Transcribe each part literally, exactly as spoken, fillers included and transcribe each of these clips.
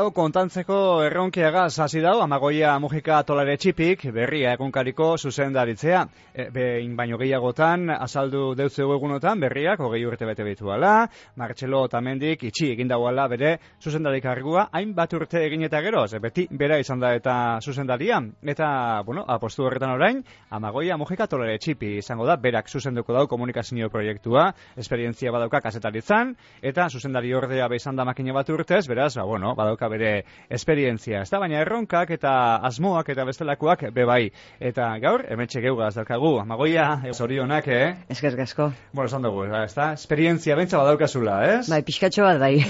hau kontantzeko erronkiagaz hasi dau, Amagoia Mujika Tolare Txipik berria egunkariko zuzendaritzea. E, behin baino gehiagotan, azaldu deutzeu egunotan berriak, hogei urte bete bituala, Martxelo Otamendik itxi egin dauala bere zuzendarik argua, hainbat urte egin eta geroz, beti bera izan da eta zuzendaria. Eta, bueno, apostu horretan orain, Amagoia Mujika Tolare Txipi izango da, berak zuzenduko dau komunikazio proiektua, esperientzia badauka kazetaritzan, eta zuzendari ordea bezan da makine bat urtez, beraz, ba, bueno, badauka bere esperientzia. Ez da, baina erronkak eta asmoak eta bestelakoak bebai. Eta gaur, emetxe geugaz daukagu, Amagoia, zorionak, eh? Eskerrik asko. Bueno, esan dugu, ez da, esperientzia bentsa badaukazula, ez? Bai, pixkatxo bat, bai.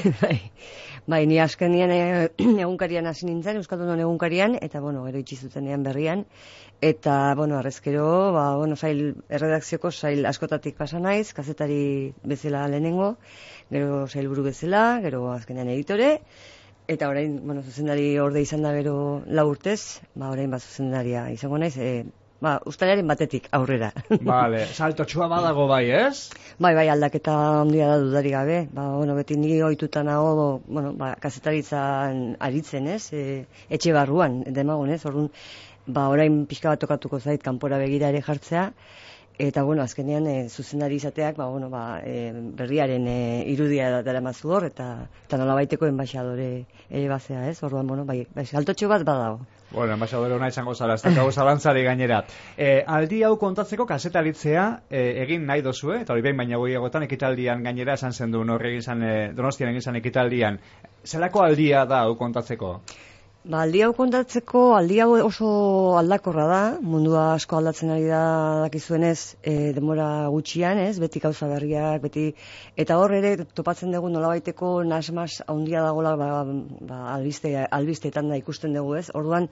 Bai, ni azkenian egunkarian hasi nintzen, Euskaldunon egunkarian, eta, bueno, gero itxi zutenean berrian. Eta, bueno, arrezkero, ba, bueno, sail, erredakzioko sail askotatik pasa naiz, kazetari bezala lehenengo, gero sailburu bezala, gero azkenean editore, eta orain, bueno, zuzendari orde izan da gero lau urtez, ba, orain bat zuzendaria izango naiz, e, ba, ustailaren batetik aurrera. Vale, saltotxua badago bai, ez? Bai, bai, aldaketa handia da dudari gabe. Ba, bueno, beti niri ohituta nago, bueno, ba, kazetaritzan aritzen, ez? E, etxe barruan, demagun, ez? Orduan, ba, orain pixka bat tokatuko zait kanpora begira ere jartzea. Eta, bueno, azkenean, e, zuzendari izateak, ba, bueno, ba, e, berriaren e, irudia dara mazu hor, eta, eta nolabaiteko enbaixadore ere bazea, ez? Orduan, bueno, bai, bai, saltotxo bat badago. Bueno, enbaixadore hona izango zara, ez dakago zalantzari gainera. E, aldi hau kontatzeko kazetaritzea e, egin nahi dozue, eta hori behin baina goiagotan ekitaldian gainera esan zen du, norri egin zan, e, Donostian egin zan ekitaldian. Zelako aldia da hau kontatzeko? Ba, aldi hau kontatzeko, aldi hau oso aldakorra da, mundua asko aldatzen ari da dakizuenez, e, demora gutxian, ez, beti gauza berriak, beti, eta hor ere topatzen dugu nolabaiteko nasmas handia dagoela, ba, ba, albiste, albisteetan da ikusten dugu, ez, orduan,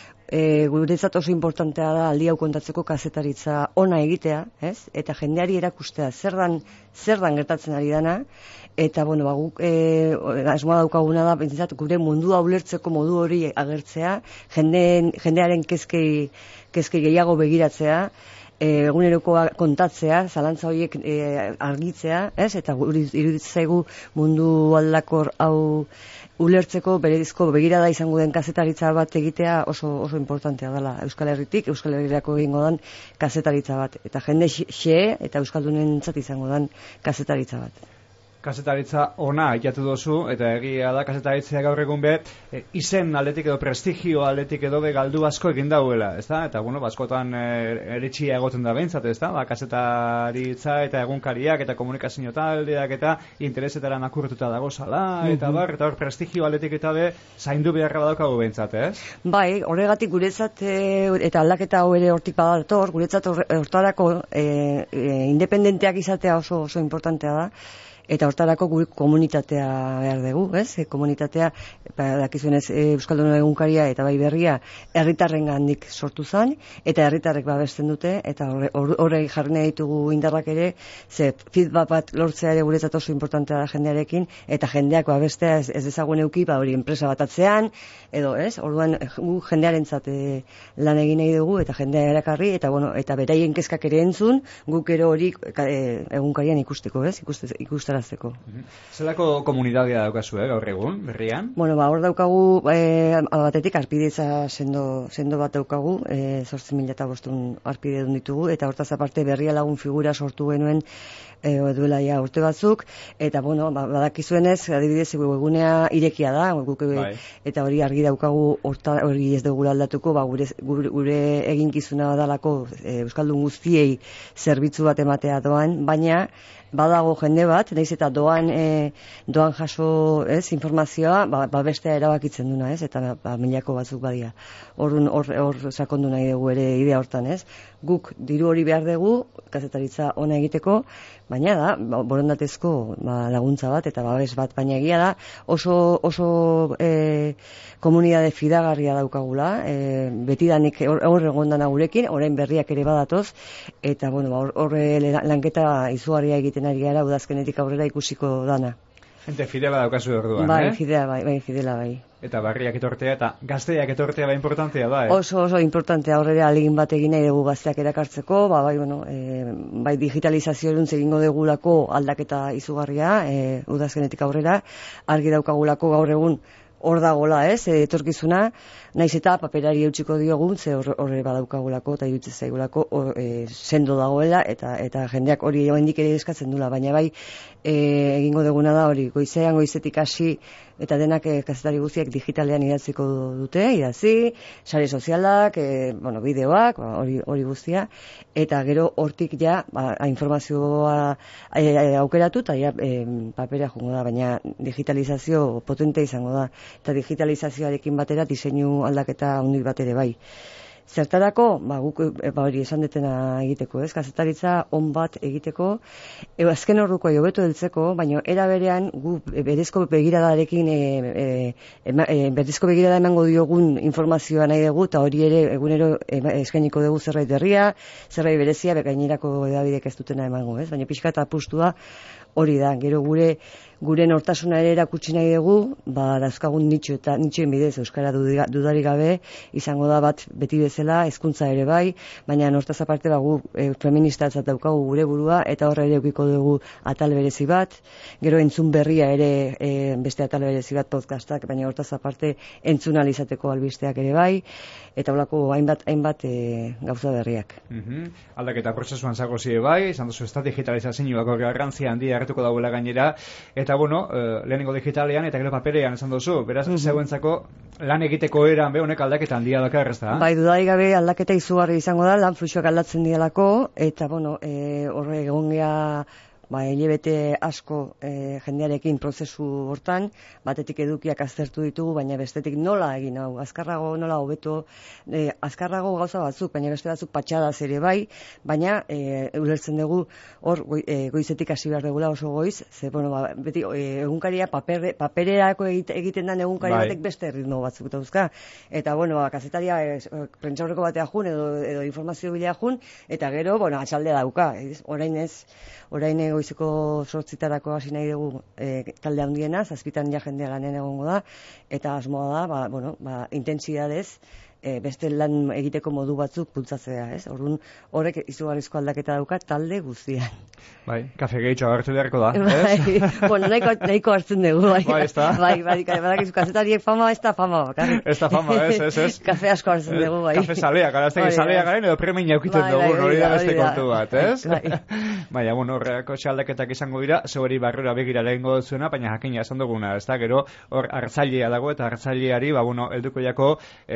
E, guretzat oso importantea da aldi hau kontatzeko kazetaritza ona egitea, ez? Eta jendeari erakustea zer dan, zer dan gertatzen ari dana, eta bueno, ba, guk e, asmoa daukaguna da, pentsat, gure mundua ulertzeko modu hori agertzea, jendeen, jendearen kezkei, kezkei gehiago begiratzea, e, egunerokoa kontatzea, zalantza horiek e, argitzea, ez? Eta guri iruditzen zaigu mundu aldakor hau ulertzeko berezko begirada izango den kazetaritza bat egitea oso oso importantea dela Euskal Herritik, Euskal Herrirako egingo den kazetaritza bat. Eta jende xe eta euskaldunentzat izango den kazetaritza bat. Kazetaritza ona aiatu dozu, eta egia da kazetaritza gaur egun be, e, izen aldetik edo prestigio aldetik edo be galdu asko egin dauela, ez da? Eta, bueno, baskotan e, eritxia egoten da behintzat, ez da? Ba, kazetaritza eta egunkariak eta komunikazio taldeak eta interesetara nakurtuta dago zala, eta bar, eta hor prestigio aldetik eta be, zaindu beharra badaukagu behintzat, ez? Bai, horregatik guretzat, e, eta aldaketa hau ere hortik badator, guretzat hortarako e, e, independenteak izatea oso oso importantea da. Eta hortarako gure komunitatea behar dugu, ez? E, komunitatea, ba, dakizuenez, e, Euskaldun egunkaria eta bai berria herritarren gandik sortu zen, eta herritarrek babesten dute, eta horre jarri nahi ditugu indarrak ere, ze feedback bat lortzea ere guretzat oso importantea da jendearekin, eta jendeak babestea ez, ez dezagun euki, ba hori enpresa bat atzean, edo, ez? Orduan, gu jendearentzat e, lan egin nahi dugu, eta jendea erakarri, eta, bueno, eta beraien kezkak ere entzun, guk ero hori e, egunkarian ikusteko, ez? Ikusteko. Zelako komunitatea daukazu, eh, gaur egun, berrian? Bueno, ba, hor daukagu, e, batetik, arpidetza sendo, sendo bat daukagu, e, zortzi mila eta bostun arpide dun ditugu, eta hortaz aparte berria lagun figura sortu genuen e, duela ja urte batzuk, eta, bueno, ba, badakizuenez, adibidez, egunea irekia da, guk, bai. Eta hori argi daukagu, horta, hori ez dugu aldatuko, ba, gure, gure, gure eginkizuna badalako e, Euskaldun guztiei zerbitzu bat ematea doan, baina badago jende bat, naiz eta doan e, doan jaso, ez, informazioa, ba, ba bestea erabakitzen duna, ez, eta ba, milako batzuk badia. Orrun hor hor sakondu nahi dugu ere idea hortan, ez? Guk diru hori behar dugu kazetaritza ona egiteko, baina da ba, borondatezko ba, laguntza bat eta babes bat, baina egia da oso oso e, komunitate fidagarria daukagula, e, betidanik hor egondana gurekin, orain berriak ere badatoz, eta bueno, ba, horre lanketa izugarria egiten ari gara udazkenetik aurrera ikusiko dana. Gente fidela daukazu orduan, bai, eh? Fidela, bai, bai, fidela, bai. Eta barriak etortea eta gazteak etortea bai importantea da, eh? Oso, oso importantea aurrera alegin bat egin nahi dugu gazteak erakartzeko, ba, bai, bueno, e, bai digitalizazio eruntz egingo degulako aldaketa izugarria, e, udazkenetik aurrera, argi daukagulako gaur egun hor dagola, ez, etorkizuna, naiz eta paperari eutsiko diogun, ze horre badaukagulako eta iruditzen zaigulako e, sendo dagoela, eta eta jendeak hori oraindik ere eskatzen dula, baina bai e, egingo duguna da hori, goizean goizetik hasi eta denak e, kazetari guztiak digitalean idatziko dute, idatzi, sare sozialak, e, bueno, bideoak, ba, hori hori guztia, eta gero hortik ja, ba, informazioa e, e, aukeratu eta ja e, papera joango da, baina digitalizazio potente izango da, eta digitalizazioarekin batera diseinu aldaketa handik bat ere bai. Zertarako, ba, guk ba, hori esan detena egiteko, ez? Kazetaritza on bat egiteko, e, azken orduko hobeto heltzeko, baina era berean gu berezko begiradarekin e, e, e, berezko begirada emango diogun informazioa nahi dugu, eta hori ere egunero e, eskainiko dugu zerbait berria, zerbait berezia, gainerako hedabidek ez dutena emango, ez? Baina pixka eta apustua hori da, gero gure gure nortasuna ere erakutsi nahi dugu, ba, dauzkagun nitxo eta nitxoen bidez euskara dudari gabe, izango da bat beti bezala, hezkuntza ere bai, baina nortaz aparte ba, gu e, feministatzat daukagu gure burua, eta horre ere eukiko dugu atal berezi bat, gero entzun berria ere e, beste atal berezi bat podcastak, baina hortaz aparte entzun alizateko albisteak ere bai, eta holako hainbat hainbat e, gauza berriak. Mm-hmm. Aldaketa prozesuan zago zide bai, izan duzu ez da digitalizazioako garrantzia handia hartuko dagoela gainera, eta bueno, uh, lehenengo digitalean eta gero paperean esan duzu, beraz, mm-hmm. zeuentzako lan egiteko eran be honek aldaketa handia dakar, ez da? Bai, dudarik gabe aldaketa izugarri izango da, lan fluxuak aldatzen dialako, eta bueno, e, horre egon gea ba, hilabete asko e, jendearekin prozesu hortan, batetik edukiak aztertu ditugu, baina bestetik nola egin hau, azkarrago, nola hobeto, e, azkarrago gauza batzuk, baina beste batzuk patxadaz ere bai, baina e, ulertzen dugu hor goi, e, goizetik hasi behar dugula oso goiz, ze, bueno, ba, beti e, egunkaria paper, papererako egite, egiten den egunkari bai. Batek beste ritmo batzuk dauzka, eta, bueno, ba, kazetaria e, prentsaurreko batea jun, edo, edo informazio bilea jun, eta gero, bueno, atxaldea dauka, ez? Orain ez, orain goizeko sortzitarako hasi nahi dugu e, talde handiena, zazpitan ja jendea lanen egongo da, eta asmoa da, ba, bueno, ba, intentsitatez, e, beste lan egiteko modu batzuk bultzatzea, ez? Orduan, horrek izugarrizko aldaketa dauka talde guztian. Bai, kafe gehitxo agertu beharko da, ez? Bai, bueno, nahiko, nahiko hartzen dugu, bai. Bai, ez da? Bai, bai, badakizu, kazetariek fama, ez da fama, bakarrik. Ez da fama, ez, ez, ez. Kafe asko hartzen dugu, bai. Kafe salea, gara, ez da, salea garen, edo premin jaukiten bai, dugu, hori da beste kontu bat, ez? Bai. Baina, bueno, horreko aldaketak izango dira, zeueri barrura begira lehengo duzuena, baina jakina esan duguna, ez da, gero, hor hartzailea dago, eta hartzaileari, ba, bueno, helduko jako,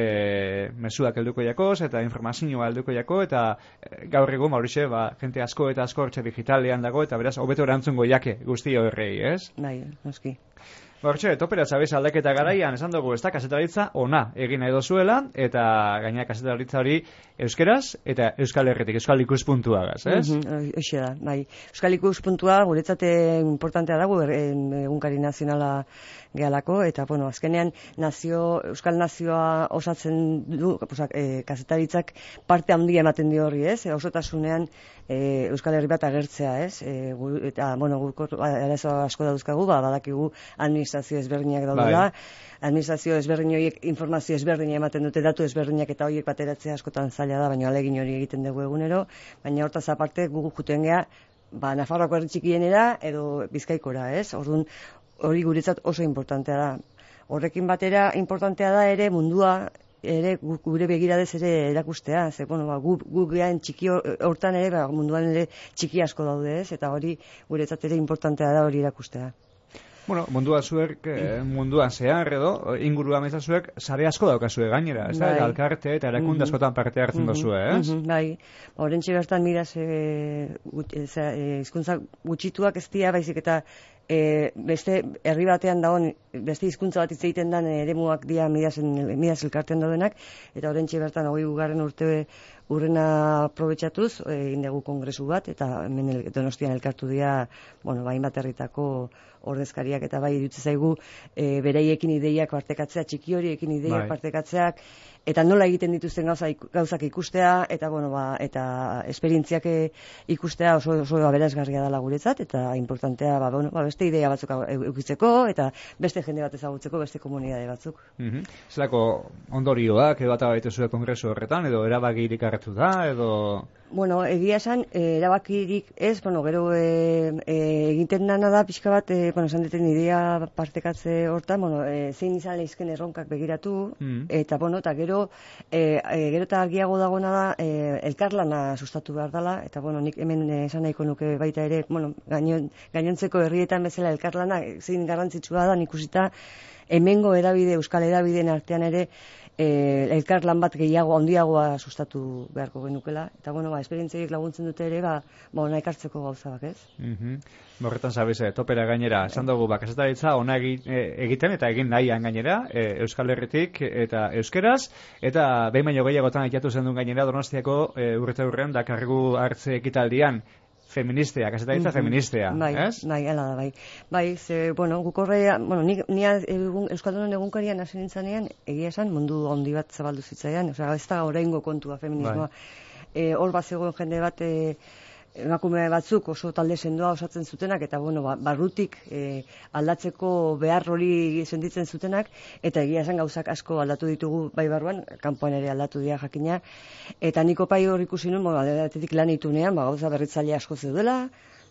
e, mesuak helduko jakoz, eta informazioa helduko jako, eta e, gaur egun, maurixe, ba, jente asko eta asko hortxe digitalean dago, eta beraz, hobeto erantzungo jake guzti horrei, ez? Bai, noski. Hortxe, topera zabez aldaketa garaian, esan dugu, ez da, kazetaritza ona egin nahi dozuela, eta gaina kazetaritza hori euskeraz, eta euskal herretik, euskal ikuspuntuagaz, ez? Mm-hmm, Hoxe da, bai. Euskal ikuspuntua, guretzate importantea dago, egunkari nazionala gehalako, eta, bueno, azkenean, nazio, euskal nazioa osatzen du, posak, e, kazetaritzak parte handia ematen dio horri, ez? E, osotasunean, e, euskal herri bat agertzea, ez? E, gu, eta, bueno, guk arazo asko dauzkagu, ba, badakigu administrazio ezberdinak daudela, bai. Administrazio ezberdin horiek informazio ezberdina ematen dute, datu ezberdinak eta horiek bateratzea askotan zaila da, baina alegin hori egiten dugu egunero, baina hortaz aparte gugu juten gea, ba, Nafarroako herri txikienera edo Bizkaikora, ez? Orduan, hori guretzat oso importantea da. Horrekin batera importantea da ere mundua ere gure begiradez ere erakustea, ze bueno, ba gu gu gean txiki hortan ere ba, munduan ere txiki asko daude, ez? Eta hori guretzat ere importantea da hori erakustea. Bueno, mundua zuek, eh, munduan zehar edo, ingurua meza zuek, sare asko daukazue gainera, ez da? Bai. Alkarte eta erakunde askotan parte hartzen mm-hmm. dozue, ez? Mm-hmm, bai, horrentxe bertan miraz hizkuntza e, gutxituak ez dira, baizik eta e, beste herri batean dagoen, beste hizkuntza bat hitz egiten den eremuak dira miraz elkarten daudenak, eta horrentxe bertan hogei garren urte urrena aprobetxatuz, egin dugu kongresu bat, eta hemen Donostian elkartu dira, bueno, bain bat herritako ordezkariak, eta bai iruditzen zaigu e, beraiekin ideiak partekatzea, txiki horiekin ideiak bai. Partekatzeak, eta nola egiten dituzten gauza, gauzak ikustea, eta, bueno, ba, eta esperientziak ikustea oso, oso aberasgarria dela guretzat, eta importantea, ba, bueno, ba, beste idea batzuk eukitzeko, eta beste jende bat ezagutzeko, beste komunidade batzuk. Mm-hmm. Zelako ondorioak, edo bat baituzue kongresu horretan, edo erabakirik hartu da, edo... Bueno, egia esan, e, erabakirik ez, bueno, gero e, e, egiten dana da, pixka bat, e, bueno, esan deten idea partekatze hortan, bueno, e, zein izan lehizken erronkak begiratu, mm. eta, bueno, eta gero, e, e, gero eta argiago dagona da, e, elkarlana sustatu behar dela, eta, bueno, nik hemen e, esan nahiko nuke baita ere, bueno, gainion, gainontzeko herrietan bezala elkarlana, zein garrantzitsua da, ikusita, hemengo edabide, euskal edabideen artean ere, E, elkarlan bat gehiago, handiagoa sustatu beharko genukela. Eta, bueno, ba, esperientziak laguntzen dute ere, ba, ba ona ekartzeko gauza bak, ez? Mm-hmm. Horretan zabize, topera gainera, esan dugu, ba, kasetaritza ona egiten eta egin nahian gainera, e, Euskal Herritik eta euskeraz, eta behin baino gehiagotan aiatu zen duen gainera, Donostiako e, urreta urrean, da kargu hartze ekitaldian, feministea, kasetaritza mm-hmm. feministea, bai, ez? Bai, hala da, bai. Bai, ze, bueno, guk horrea, bueno, ni, ni egun, Euskaldunen egunkarian hasi nintzanean, egia esan, mundu handi bat zabaldu zitzaidan, osea, ez da oraingo kontua feminismoa. Bai. E, hor bat zegoen jende bat, e, emakume batzuk oso talde sendoa osatzen zutenak, eta, bueno, ba, barrutik e, aldatzeko behar hori sentitzen zutenak, eta egia esan gauzak asko aldatu ditugu bai barruan, kanpoan ere aldatu dira jakina, eta niko pai hor ikusi nuen, ba, aldetik lan itunean, ba, gauza berritzaile asko zeudela,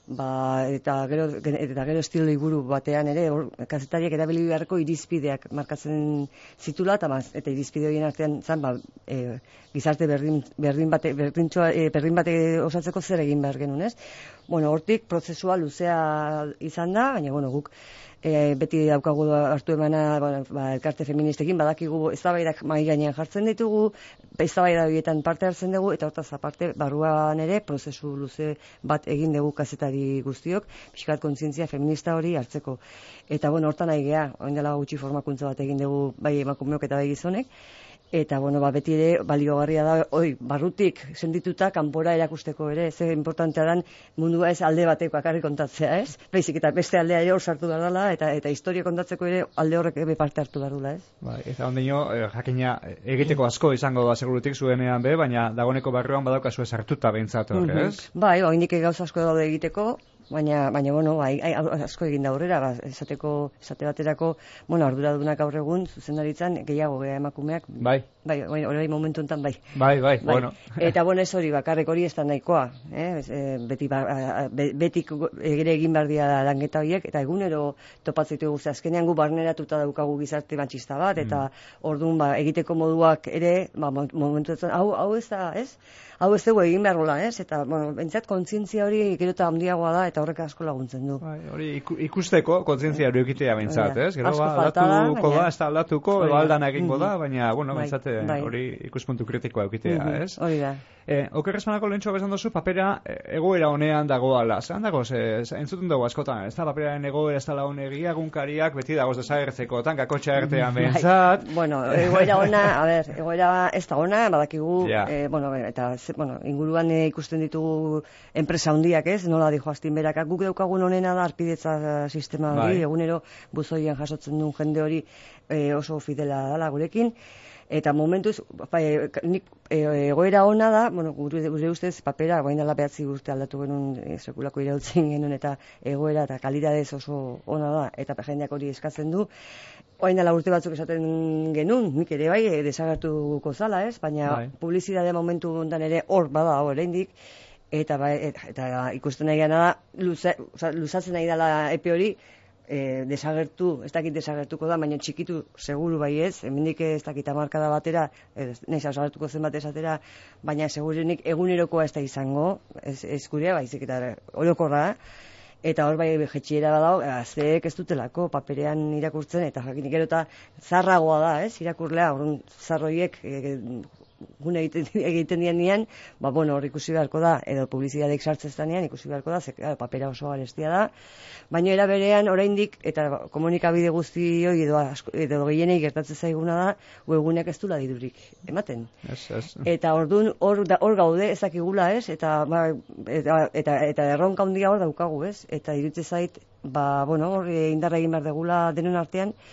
ba, eta gero eta gero estilo liburu batean ere hor kazetariak erabili beharko irizpideak markatzen zitula, eta maz, eta irizpide horien artean zan, ba, e, gizarte berdin berdin bate berdintxoa e, berdin bate osatzeko zer egin behar genuen, ez? Bueno, hortik prozesua luzea izan da, baina bueno, guk E, beti daukagu hartu emana, ba, ba, elkarte feministekin, badakigu eztabaidak mahai gainean jartzen ditugu, eztabaida horietan parte hartzen dugu, eta hortaz aparte barruan ere prozesu luze bat egin dugu kazetari guztiok, pixkat kontzientzia feminista hori hartzeko. Eta bueno, hortan nahi geha, orain dela gutxi formakuntza bat egin dugu bai emakumeok eta bai gizonek, eta bueno, ba, beti ere baliogarria da, oi, barrutik sendituta kanpora erakusteko ere, ze importantea dan mundua ez alde bateko bakarrik kontatzea, ez? Baizik eta beste aldea ere hor sartu behar dela, eta eta historia kontatzeko ere alde horrek ebe parte hartu behar dula, ez? Bai, eta ondino, eh, jakina, egiteko asko izango da segurutik zuenean be, baina dagoneko barruan badaukazu sartuta behintzat hor, ez? Mm-hmm. Bai, ba, indik gauza asko daude egiteko, baina, baina bueno, bai, asko egin da aurrera, ba, esateko, esate baterako, bueno, arduradunak gaur egun, zuzendaritzan, gehiago geha emakumeak. Bai. Bai, bai, hori momentu enten bai. Bai, bai, bai, bueno. Eta bueno, ez hori, bakarrik hori ez da nahikoa, eh? Beti, ba, betik ere egin behar dira langeta horiek, eta egunero topatzeitu guzti, azkenean gu barneratuta daukagu gizarte matxista bat, eta mm. orduan, ba, egiteko moduak ere, ba, momentu etzen, hau, hau ez da, ez? Hau ez dugu egin behar gola, ez? Eta, bueno, bentsat kontzientzia hori gero eta handiagoa da, eta horrek asko laguntzen du. Bai, hori ikusteko kontzientzia hori egitea bentsat, ez? Gero, ba, aldatuko da, ez da aldatuko, edo aldan egingo da, baina, bueno, bentsat hori ikuspuntu kritikoa egitea, ez? Hori da. Eh, Okerrezmanako lehentxo bezan dozu, papera egoera honean dagoala. Zeran dago, entzuten dugu askotan, ez da paperaren egoera ez da launegia, egunkariak, beti dagoz desagertzeko, tankakotxa ertean behintzat. Bueno, egoera ona, a ber, egoera ez da ona, badakigu, bueno, eta bueno, inguruan ikusten ditugu enpresa handiak, ez, nola dijo Astin berakak, guk daukagun honena da arpidetza sistema hori, egunero buzoian jasotzen duen jende hori oso fidela dala gurekin, eta momentuz, nik egoera ona da, bueno, gure ustez papera, guain dela behatzi urte aldatu genuen sekulako irautzen genuen, eta egoera eta kalidadez oso ona da, eta jendeak hori eskatzen du. Oain dela urte batzuk esaten genuen, nik ere bai, desagertuko zala, ez? Baina bai. Publizidadea momentu ondan ere hor bada hor oraindik, eta, bai, eta, eta ikusten nahi gana da, luza, oza, luzatzen nahi dela epe hori, e, desagertu, ez dakit desagertuko da, baina txikitu seguru bai ez, hemendik ez dakit hamarkada batera, ez, nahiz desagertuko zenbat esatera, baina segurenik egunerokoa ez da izango, ez, ez gurea, baizik eta orokorra, eta hor bai jetxiera da dago, azteek ez dutelako paperean irakurtzen, eta jakinik gero eta zarragoa da, ez, irakurlea, orduan zarroiek e, gune egiten, egiten dian nian, ba, bueno, hor ikusi beharko da, edo publizidadek sartzen nian, ikusi beharko da, ze, papera oso garestia da, baina era berean, oraindik, eta komunikabide guzti hori, edo, edo gehienei gertatzen zaiguna da, webguneak ez dula dirurik ematen. Yes, yes. Eta orduan, hor, hor gaude, ezakigula, ez, eta, ba, eta, eta, eta erronka handia hor daukagu, ez, eta irutze zait, ba, bueno, hor indarra egin behar degula denon artean,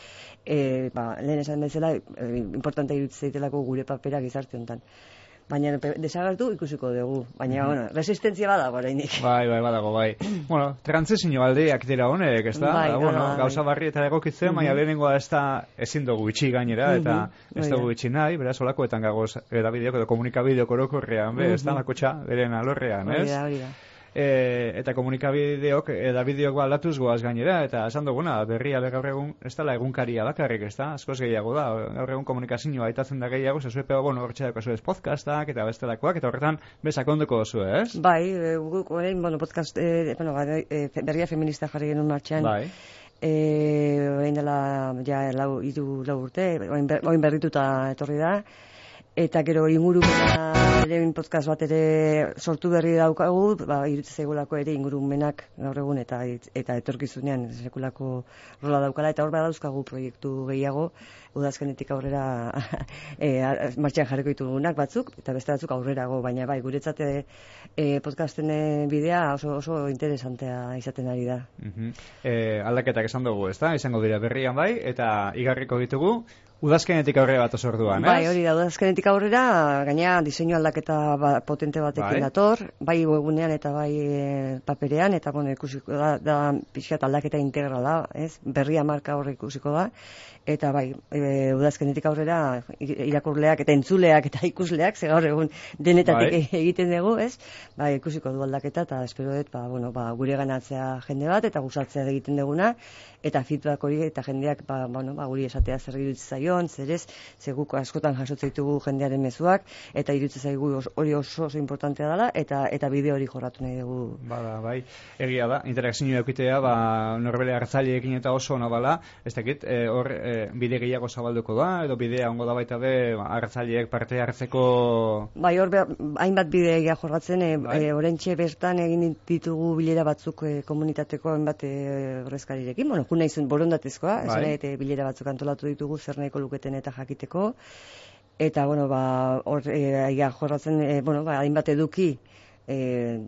e, ba, lehen esan bezala, e, importante iruditzen zaitelako gure papera gizarte honetan. Baina desagertu ikusiko dugu, baina, mm-hmm. bueno, resistentzia badago oraindik. Bai, bai, badago, bai. Bueno, trantzizio aldeak dira honek, ez da? Bai, da bueno, bai. Gauza barri eta egokitzen, mm-hmm. baina lehenengoa ez da ezin dugu itxi gainera, eta mm-hmm. ez dugu itxi nahi, beraz, olakoetan gagoz edabideok edo komunikabideok orokorrean, be, mm-hmm. ez da, lakotxa, beren alorrean, ez? Hori da, hori da. E, eta komunikabideok edabideok balatuz goaz gainera, eta esan duguna, berria gaur egun ez dela egunkaria bakarrik, ez da, askoz gehiago da, gaur egun komunikazioa aitatzen da gehiago, zezuepe, bueno, hortxe dago zuez podcastak eta bestelakoak, eta horretan besakonduko zu, ez? Bai, guk orain, bueno, podcast, e, bueno, e, berria feminista jarri genuen martxan, bai. E, orain dela, ja, lau, iru, lau urte, orain, ber, orain berrituta etorri da, eta gero ingurumena ere podcast bat ere sortu berri daukagu, ba, iruditzen zaigulako ere ingurumenak gaur egun eta eta etorkizunean sekulako rola daukala, eta hor badauzkagu proiektu gehiago, udazkenetik aurrera e, martxan jarriko ditugunak batzuk, eta beste batzuk aurrerago, baina bai, guretzat e, podcasten bidea oso, oso interesantea izaten ari da. Uh-huh. e, aldaketak esan dugu, ez da? Izango dira berrian bai, eta igarriko ditugu, udazkenetik aurrera bat osorduan, ez? Bai, hori da, udazkenetik aurrera, gaina diseinu aldaketa ba, potente batekin bai. Dator, bai webunean eta bai e, paperean, eta bueno, ikusiko da, da pixkat aldaketa integrala, ez? Berria marka horre ikusiko da, eta bai, e, udazkenetik aurrera irakurleak eta entzuleak eta ikusleak, ze gaur egun denetatik bai. Egiten dugu, ez? Bai, ikusiko du aldaketa, eta espero dut, ba, bueno, ba, gure ganatzea jende bat, eta gustatzea egiten duguna, eta feedback hori, eta jendeak, ba, bueno, ba, guri esatea zer iruditzen zaion, zer ez, ze guk askotan jasotzen ditugu jendearen mezuak, eta iruditzen zaigu hori oso oso importantea dela, eta eta bideo hori jorratu nahi dugu. Bada, bai, egia da, interakzioa eukitea, ba, norbere hartzaileekin eta oso ona bala, ez dakit, e, hor e, bide gehiago zabalduko da, edo bidea ongo da baita be, hartzaileek parte hartzeko... Bai, hor, hainbat bide egia jorratzen, e, bai. e, orentxe bertan egin ditugu bilera batzuk e, komunitateko hainbat e, horrezkarirekin, bueno, juna izun borondatezkoa, bai. Esan e, bilera batzuk antolatu ditugu zer nahiko luketen eta jakiteko, eta, bueno, ba, hor, e, egia jorratzen, e, bueno, ba, hainbat eduki, e,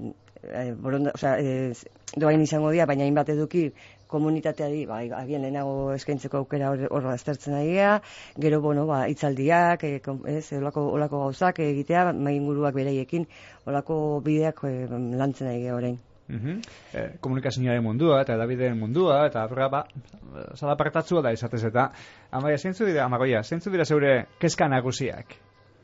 e, boronda, osea, e, doain izango dira, baina hainbat eduki komunitateari, ba, agian lehenago eskaintzeko aukera hor aztertzen agia, gero, bueno, ba, itzaldiak, e, ez, olako, olako gauzak egitea, mainguruak bereiekin, olako bideak e, lantzen agia orain. Uh-huh. eh, komunikazioaren mundua eta edabideen mundua eta aurra ba salapartatzua da izatez eta amaia zeintzu dira amagoia zeintzu dira zeure kezka nagusiak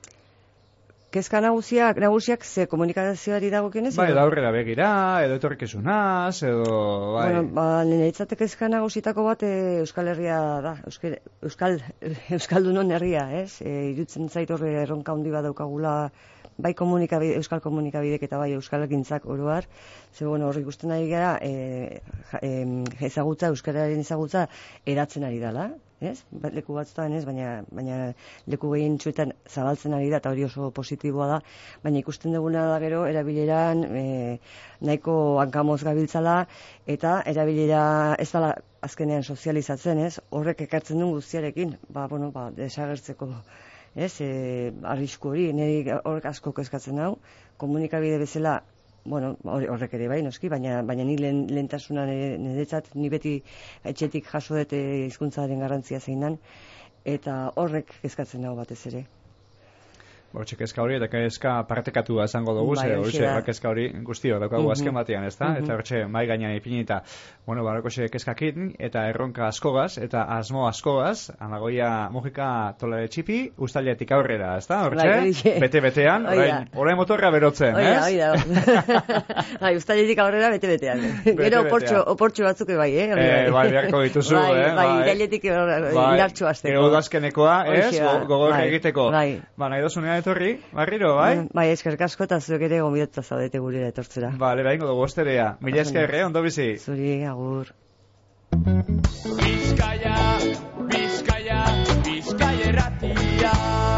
kezka nagusiak nagusiak ze komunikazioari dagokionez bai da aurrera begira edo etorkizunaz edo bai bueno ba niretzat kezka nagusitako bat e, Euskal Herria da Euskal Euskal Euskaldunon herria ez e, irutzen zait horre erronka handi bat daukagula bai komunikabide, euskal komunikabidek eta bai euskalgintzak oro har, ze bueno, hor ikusten ari gara, eh e, ezagutza euskararen ezagutza eratzen ari dela, ez? Leku batzuetan ez, baina baina leku gehientsuetan zabaltzen ari da eta hori oso positiboa da, baina ikusten duguna da gero erabileran e, nahiko hankamoz gabiltzala eta erabilera ez dela azkenean sozializatzen, ez? Horrek ekartzen duen guztiarekin, ba bueno, ba desagertzeko ez, e, arrisku hori, niri horrek asko kezkatzen hau, komunikabide bezala, bueno, horrek ere bai, noski, baina, baina ni lehen, lehentasuna niretzat, ni beti etxetik jaso dute hizkuntzaren garrantzia zeinan, eta horrek kezkatzen hau batez ere. Hortxe kezka hori eta kezka partekatua esango dugu, bai, ze hortxe kezka hori guztio daukagu mm-hmm. azken batean, ezta? Mm-hmm. Eta hortxe mai gainean ipinita, bueno, barakoxe kezkakin eta erronka askogaz eta asmo askogaz, Amagoia Mujika Tolare Txipi, Uztailetik aurrera, ezta? Hortxe, bete-betean, orain, orain motorra berotzen, ez? Oida, oida. Bai, Uztailetik aurrera bete-betean. Gero oportxo, oportxo batzuk bai, eh? eh bai, beharko dituzu, bai, eh? Bai, irailetik indartxo azteko. Gero udazkenekoa, ez? Gogor egiteko. Ba, nahi dozunean etorri, barriro, bai? Bai, eskerrik asko eta zuek ere gomidotza zaudete gurera etortzera. Bale, bai, ingo dugu osterea. Mila eskerre, ondo bizi. Zuri, agur. Bizkaia, Bizkaia, Bizkaia erratia.